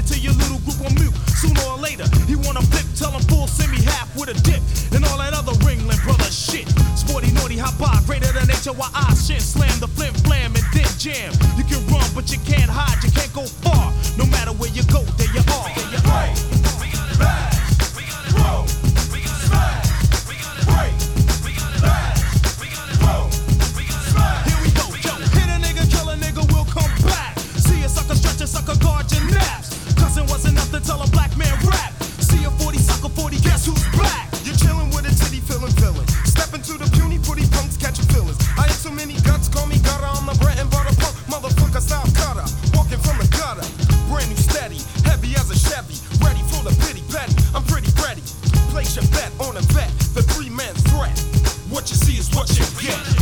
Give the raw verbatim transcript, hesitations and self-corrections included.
it to your little group on mute. Sooner or later, he wanna flip, tell him full, send me half with a dip. And all that other Ringling brother shit. Sporty, naughty, hot bar, greater than H O I shit. Slam the flim flam and then jam. You can run, but you can't hide, you can't go far. No matter where you go, there you are. There you are. We gotta bash, we gotta roll, we gotta smash, we gotta break, we gotta bash, we gotta roll, we gotta smash. Here we go, yo. Hit a nigga, kill a nigga, we'll come back. See a sucker stretch a sucker, guard your naps. Cause it wasn't enough to tell a black man rap. See a forty sucker forty, guess who's back? You're chillin' with a titty feelin' villain. Step into the puny, putty punks, catchin' feelings. I ain't so many guts, call me gutter. I'm the bread and butter punk, motherfucker style cutter. Walking from the gutter, brand new steady, heavy as a Chevy, ready for the pity petty. I'm pretty ready. Place your bet on a vet, the three man threat. What you see is what you get.